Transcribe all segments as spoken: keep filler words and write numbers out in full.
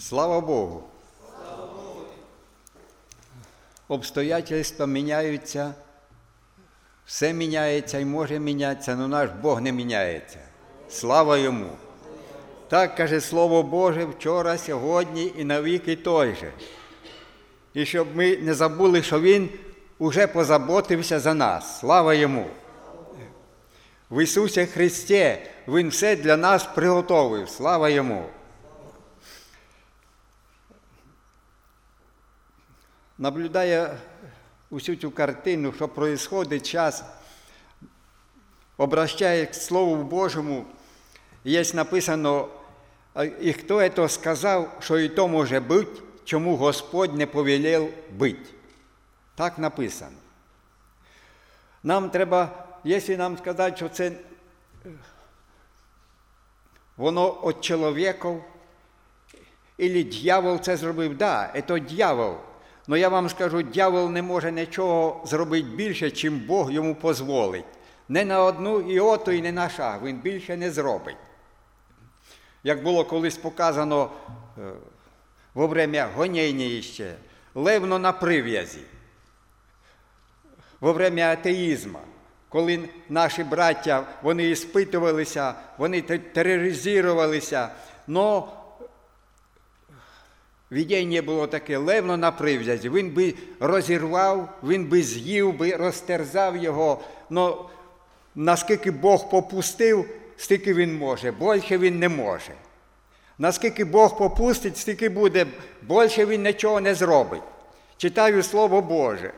Слава Богу! Обстоятельства міняються, все міняється і може мінятися, але наш Бог не міняється. Слава Йому! Так каже Слово Боже вчора, сьогодні і навіки той же. І щоб ми не забули, що Він уже позаботився за нас. Слава Йому! В Ісусі Христі Він все для нас приготовив. Слава Йому! Наблюдая усю цю картину, що происходить час, обращаясь к Слову Божому, є написано, і хто це сказав, що і то може бути, чому Господь не повелів бути. Так написано. Нам треба, якщо нам сказати, що це воно від чоловіків, або дьявол це зробив, так, да, це дьявол. Но я вам скажу, дьявол не може нічого зробити більше, чим Бог йому дозволить. Не на одну іоту і не на шаг, він більше не зробить. Як було колись показано во время гоніння ще, левно на прив'язі, во время атеїзму, коли наші браття, вони іспитувалися, вони тероризувалися, но видіння було таке, левно на прив'язі, він би розірвав, він би з'їв, би розтерзав його, но наскільки Бог попустив, стільки він може, більше він не може. Наскільки Бог попустить, стільки буде, більше він нічого не зробить. Читаю Слово Боже.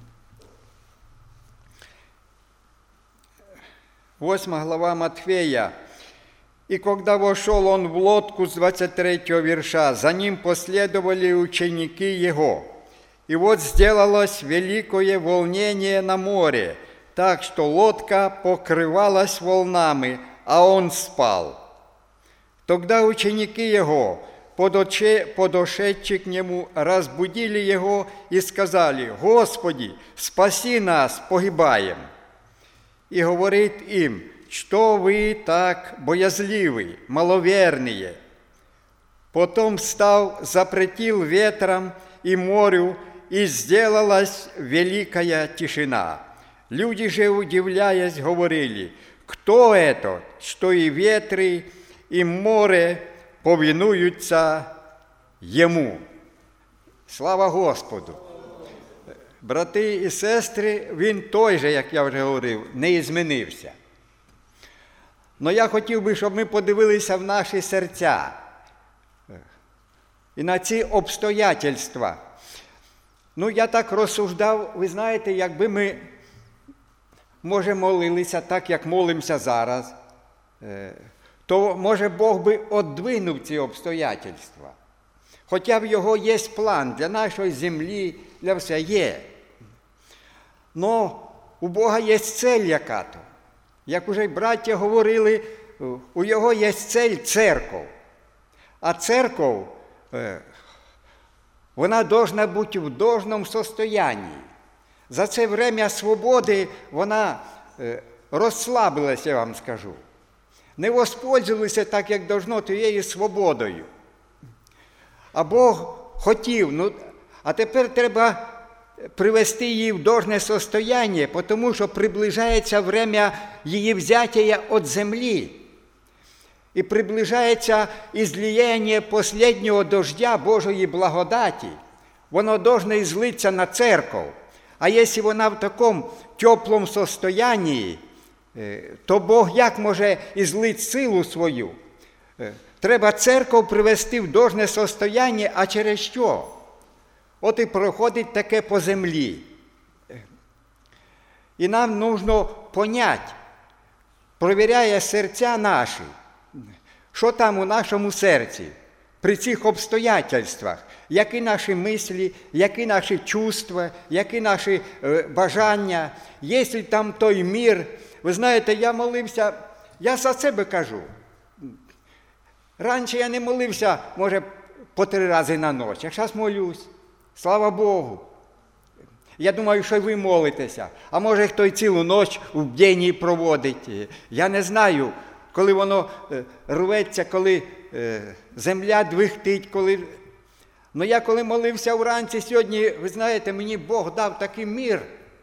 Восьма глава Матфея. «И когда вошел он в лодку» с двадцать третьего верша, «за ним последовали ученики его. И вот сделалось великое волнение на море, так что лодка покрывалась волнами, а он спал. Тогда ученики его, подошедшие к нему, разбудили его и сказали: Господи, спаси нас, погибаем. И говорит им: что вы так боязливы, маловерные? Потом встал, запретил ветром и морю, и сделалась великая тишина. Люди же, удивляясь, говорили: кто это, что и ветры, и море повинуются Ему? Слава Господу! Брати і сестри, він той же, як я вже говорив, не змінився. Но я хотів би, щоб ми подивилися в наші серця і на ці обстоятельства. Ну, я так розсуждав, ви знаєте, якби ми, може, молилися так, як молимося зараз, то, може, Бог би одвинув ці обстоятельства. Хоча в Його є план для нашої землі, для все є. Но у Бога є цель яка-то. Як уже браття говорили, у Його є цель – церков. А церков, вона должна бути в должному состоянні. За це время свободи вона розслабилася, я вам скажу. Не воспользувалася так, як должно, тією свободою. А Бог хотів, ну, а тепер треба привести її в должне состояние, тому що приближається время її взяття від землі. І приближається ізлияння последнього дождя Божої благодаті. Воно должне злитися на церкву. А якщо вона в такому теплому состоянні, то Бог як може ізлити силу свою? Треба церкву привести в должне состояние, а через що? От і проходить таке по землі. І нам нужно понять, провіряє серця наші, що там у нашому серці, при цих обстоятельствах, які наші мислі, які наші чувства, які наші е, бажання, є там той мир. Ви знаєте, я молився, я за себе кажу. Раніше я не молився, може, по три рази на ніч, а зараз молюсь. Слава Богу. Я думаю, що ви молитеся. А може, хто й цілу ніч в бдінні проводить. Я не знаю, коли воно рветься, коли земля двихтить, коли... Ну я коли молився вранці сьогодні, ви знаєте, мені Бог дав такий мир.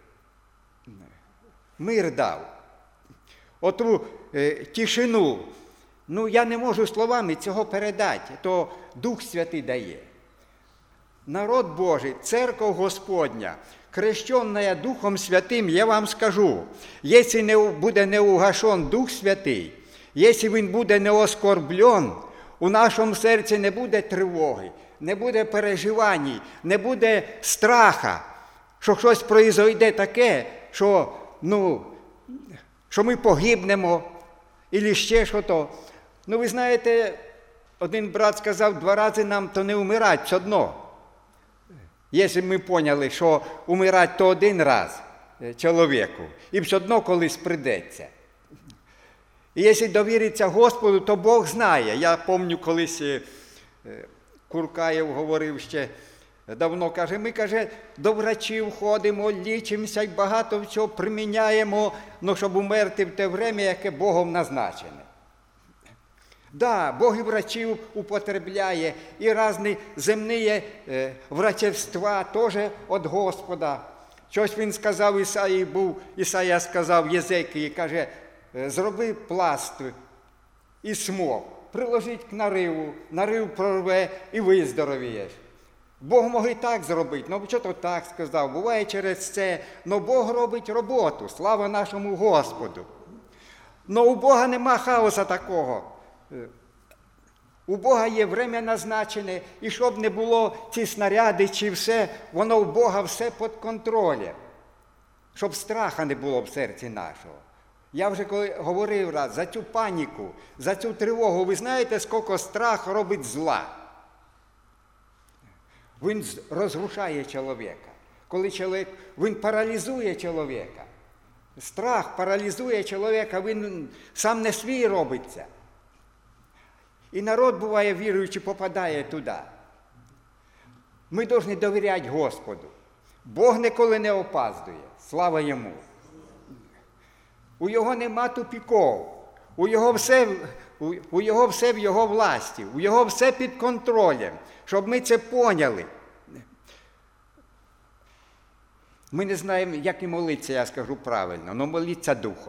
Мир дав. Оту е, тишину. Ну я не можу словами цього передати, то Дух Святий дає. Народ Божий, церковь Господня, крещенная Духом Святим, я вам скажу, якщо не буде не угашен Дух Святий, якщо він буде не оскорблен, у нашому серці не буде тривоги, не буде переживань, не буде страха, що щось произойде таке, що, ну, що ми погибнемо, або ще що-то. Ну, ви знаєте, один брат сказав, два рази нам то не вмирати, все одно. Якщо б ми поняли, що умирати то один раз чоловіку, і все одно колись прийдеться. І якщо довіриться Господу, то Бог знає. Я пам'ятаю, колись Куркаєв говорив ще давно, каже, ми, каже, до врачів ходимо, лічимося і багато всього приміняємо, ну, щоб умерти в те время, яке Богом назначене. Да, Бог і врачів употребляє, і різні земні е, врачевства теж від Господа. Щось він сказав Ісаї, був, Ісая сказав Єзекії, каже, зроби пластир і смок, приложить к нариву, нарив прорве і виздоровієш. Бог мог і так зробити, ну що то так сказав, буває через це, но Бог робить роботу, слава нашому Господу. Но у Бога нема хаоса такого. У Бога є время назначене, і щоб не було ці снаряди чи все, воно у Бога все під контролем. Щоб страха не було в серці нашого. Я вже коли говорив раз, за цю паніку, за цю тривогу, ви знаєте, скільки страх робить зла? Він розрушає чоловіка. Коли чоловік, він паралізує чоловіка. Страх паралізує чоловіка, він сам не свій робиться. І народ, буває, віруючи, попадає туди. Ми повинні довіряти Господу. Бог ніколи не опаздує. Слава Йому. У Його нема тупіків. У Його все, у, у Його все в Його власті. У Його все під контролем. Щоб ми це поняли. Ми не знаємо, як і молитися, я скажу правильно, але молитися Духом.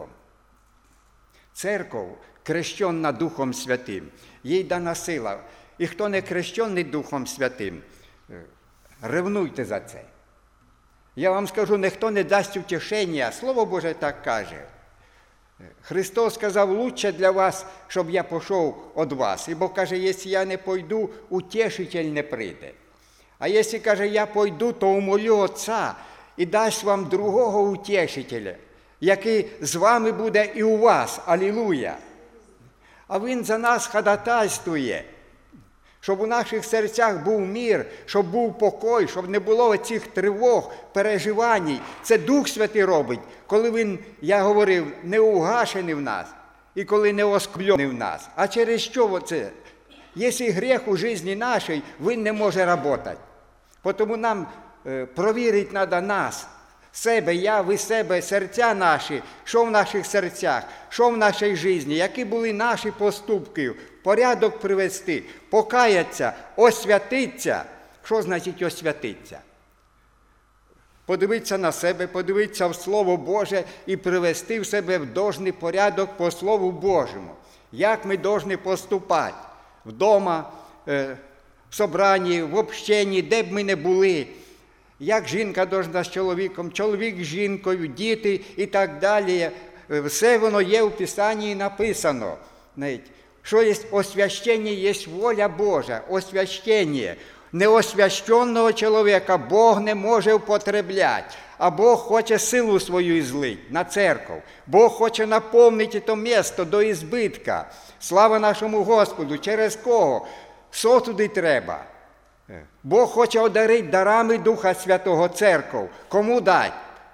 Церков, крещена Духом Святим, їй дана сила. І хто не крещений Духом Святим, ревнуйте за це. Я вам скажу, ніхто не дасть утішення, Слово Боже так каже. Христос сказав, лучше для вас, щоб я пішов від вас. Ібо каже, якщо я не пойду, утішитель не прийде. А якщо, каже, я пойду, то умолю Отця і дасть вам другого утішителя, який з вами буде і у вас. Алілуя! А Він за нас ходатайствує, щоб у наших серцях був мир, щоб був покой, щоб не було цих тривог, переживань. Це Дух Святий робить, коли Він, я говорив, не угашений в нас і коли не оскорблений в нас. А через що це? Якщо гріх у житті нашій, він не може працювати. Тому нам е, провірити треба нас, себе, я, ви себе, серця наші, що в наших серцях, що в нашій житті, які були наші поступки, порядок привести, покаятися, освятитися. Що значить освятитися? Подивитися на себе, подивитися в Слово Боже і привести в себе в должний порядок по Слову Божому. Як ми повинні поступати? Вдома, в собранні, в общенні, де б ми не були. Як жінка повинна з чоловіком, чоловік з жінкою, діти і так далі. Все воно є в Писанні написано. Що є освящення, є воля Божа, освящення. Неосвященного чоловіка Бог не може употребляти, а Бог хоче силу свою злити на церкву. Бог хоче наповнити то місто до ізбитка. Слава нашому Господу! Через кого? Сосуди треба. Бог хоче одарити дарами Духа Святого церкву. Кому дати?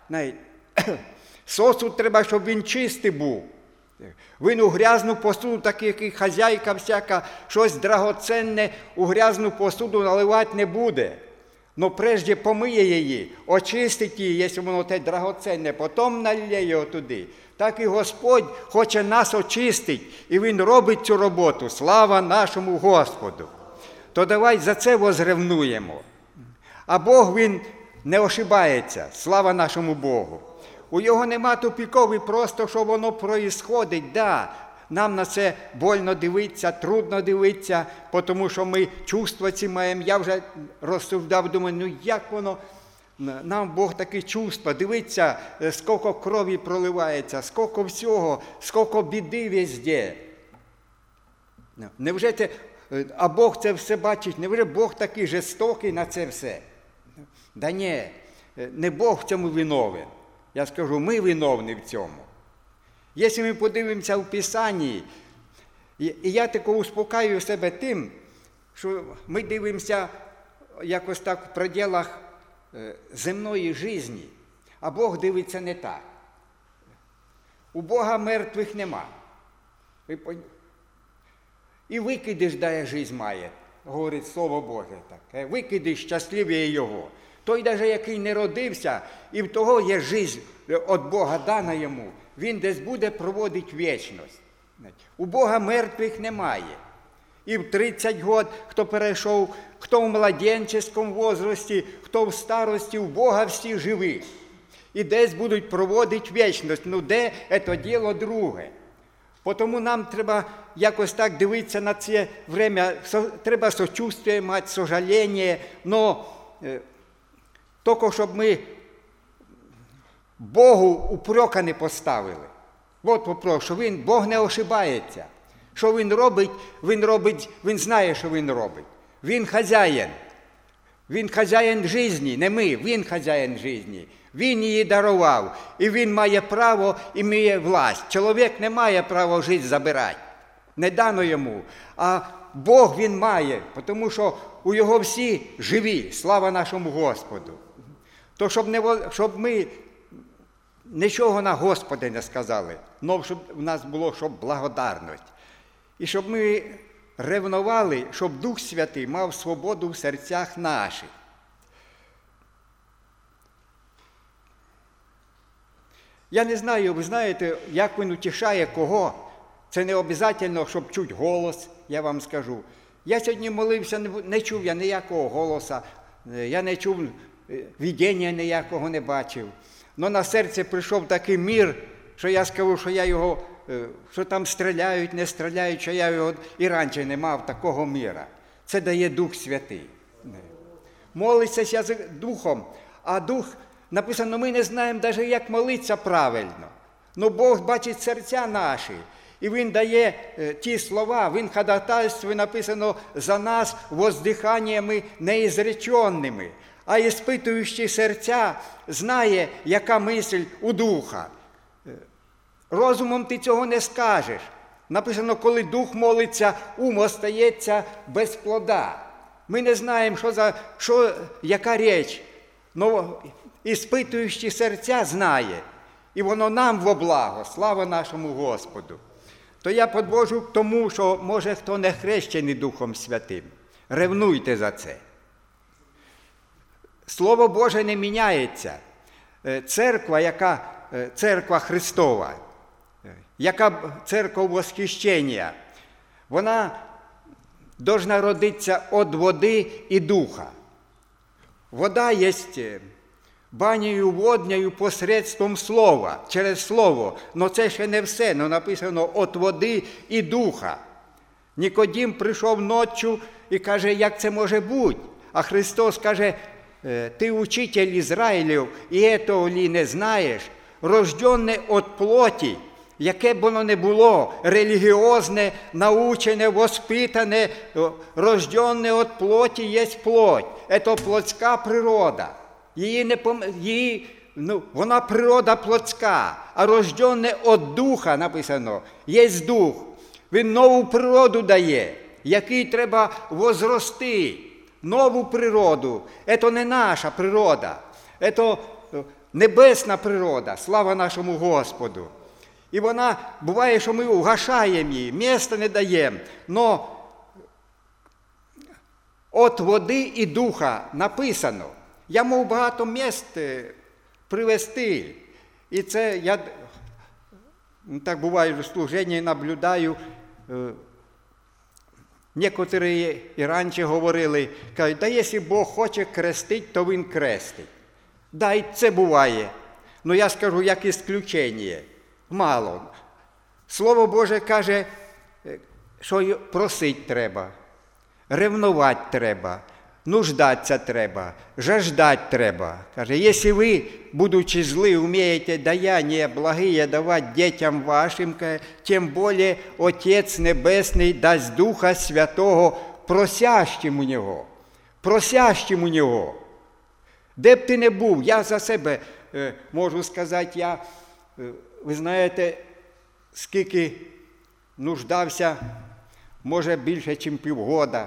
Сосуд треба, щоб він чистий був. Він у грязну посуду, так як хазяйка всяка, щось драгоценне у грязну посуду наливати не буде. Но прежде помиє її, очистить її, якщо воно те драгоценне, потім налє його туди. так і Господь хоче нас очистити, і Він робить цю роботу. Слава нашому Господу! То давай за це возревнуємо. А Бог, Він не ошибається. Слава нашому Богу! У Його нема тупіков, і просто, що воно проїсходить, да, нам на це больно дивитися, трудно дивитися, тому що ми чувства ці маємо. Я вже розсуждав, думаю, ну як воно, нам Бог такі чувства, дивиться, скільки крові проливається, скільки всього, скільки біди везде. Невже це, а Бог це все бачить, невже Бог такий жорстокий на це все? Да ні, не Бог в цьому виновен. Я скажу, ми виновні в цьому. Якщо ми подивимося в Писанні, і я тако успокаюю себе тим, що ми дивимося якось так в пределах земної житті, а Бог дивиться не так. У Бога мертвих нема. І викидиш, дає життя має, говорить Слово Боже так. Викидиш, щасливіє Його. Той, навіть який не родився, і в того є життя від Бога дана йому, він десь буде проводити вічність. У Бога мертвих немає. І в тридцять років, хто перейшов, хто в младенческому возрасті, хто в старості, у Бога всі живі. І десь будуть проводити вічність. Ну де, це діло друге. Тому нам треба якось так дивитися на це время, треба сочувствие мати, сожаління, но тільки щоб ми Богу упрека не поставили. От вопрос, що він, Бог не ошибається. Що Він робить, Він робить, Він знає, що Він робить. Він хазяїн. Він хазяїн житті, не ми, Він хазяїн житті. Він її дарував, і Він має право і має власть. Чоловік не має права життя забирати. Не дано йому. А Бог Він має, тому що у Його всі живі. Слава нашому Господу. То щоб, не, щоб ми нічого на Господа не сказали, але щоб в нас було щоб благодарність. І щоб ми ревнували, щоб Дух Святий мав свободу в серцях наших. Я не знаю, ви знаєте, як він утішає кого. Це не обов'язково, щоб чути голос, я вам скажу. Я сьогодні молився, не чув я ніякого голоса, я не чув, видіння ніякого не бачив. Но на серце прийшов такий мир, що я скажу, що я його, що там стріляють, не стріляють, що я його і раніше не мав такого мира. Це дає Дух Святий. Молиться з Духом, а Дух, написано, ми не знаємо навіть, як молитися правильно. Но Бог бачить серця наші, і Він дає ті слова, Він ходатайствує, написано, за нас воздиханнями неізреченними. А іспитуючи серця, знає, яка мисль у Духа. Розумом ти цього не скажеш. Написано, коли Дух молиться, ум остається без плода. Ми не знаємо, що за, що, яка річ, але іспитуючи серця знає. І воно нам во благо, слава нашому Господу. То я підвожу к тому, що, може, хто не хрещений Духом Святим. Ревнуйте за це. Слово Боже не міняється. Церква, яка церква Христова, яка церква восхищення, вона повинна родитися від води і духа. Вода є банею воднею посредством слова, через слово. Но це ще не все, но написано від води і духа. Нікодим прийшов ночі і каже, як це може бути? А Христос каже, ти учитель Ізраїлів, і цього лі не знаєш, рожденне від плоті, яке б воно не було, релігіозне, научене, воспитане, рожденне від плоті є плоть. Це плотська природа. Її не пом... Її, ну, вона природа плотська, а рожденне від духа, написано, є дух. Він нову природу дає, який треба возрости. Нову природу. Це не наша природа. Це небесна природа. Слава нашому Господу. І вона, буває, що ми угашаємо її, місця не даємо. Но від води і духа написано. Я можу багато місць привести. І це я Так буває в служенні, наблюдаю. Некоторі і раніше говорили, кажуть, да якщо Бог хоче крестить, то Він крестить. Да, і це буває. Ну я скажу, як ісключення. Мало. Слово Боже каже, що просить треба, ревнувати треба, нуждатися треба, жаждать треба. Каже, якщо ви, будучи зли, вмієте даяння благие давати дітям вашим, тим більше Отець Небесний дасть Духа Святого просящим у Нього. Просящим у Нього. Де б ти не був, я за себе е, можу сказати, я, е, ви знаєте, скільки нуждався, може більше, ніж півгода.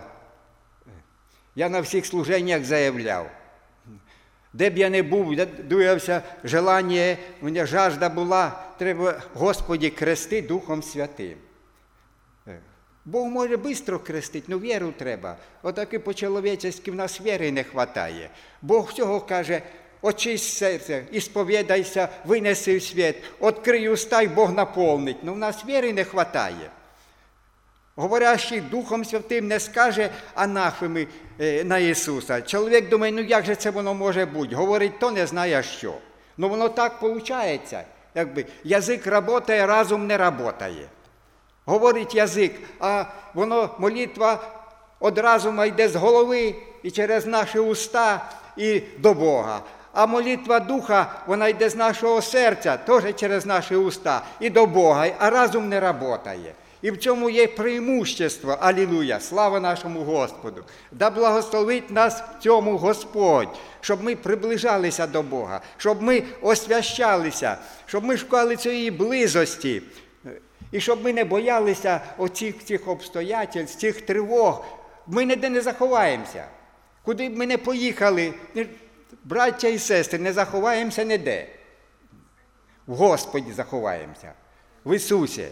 Я на всіх служеннях заявляв. Де б я не був, дуявся желання, у мене жажда була, треба, Господі, крести Духом Святим. Бог може швидко крестити, ну віру треба. Отаки по-чоловічески в нас віри не вистачає. Бог всього каже, очисть серце, ісповідайся, винеси в світ, відкрий уста, й Бог наповнить. Ну в нас віри не вистачає. Говорящий Духом Святим не скаже анафеми на Ісуса. Чоловік думає, ну як же це воно може бути? Говорить, то не знає що. Ну воно так виходить. Якби язик працює, разум не працює. Говорить язик, а воно, молитва від разума йде з голови і через наші уста і до Бога. А молитва Духа, вона йде з нашого серця, теж через наші уста і до Бога, а разум не працює. І в цьому є преимущество. Алілуя! Слава нашому Господу! Да благословить нас в цьому Господь, щоб ми приближалися до Бога, щоб ми освящалися, щоб ми шукали цієї близості, і щоб ми не боялися оцих цих обстоятельств, цих тривог. Ми ніде не заховаємося. Куди б ми не поїхали, браття і сестри, не заховаємося ніде. В Господі заховаємося, в Ісусі.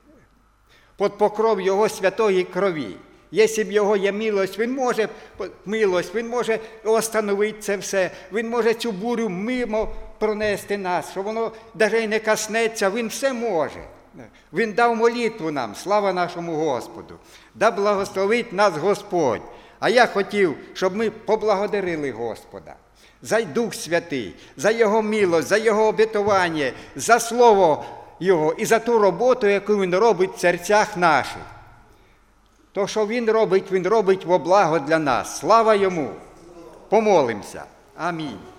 Під покров Його святої крові. Якщо б Його є милость, Він може, милость, Він може остановити це все, Він може цю бурю мимо пронести нас, що воно навіть не коснеться, Він все може. Він дав молитву нам, слава нашому Господу. Да благословить нас Господь. А я хотів, щоб ми поблагодарили Господа за Дух Святий, за Його милость, за Його обетування, за Слово Його і за ту роботу, яку Він робить в серцях наших. То, що Він робить, Він робить во благо для нас. Слава Йому! Помолимося. Амінь.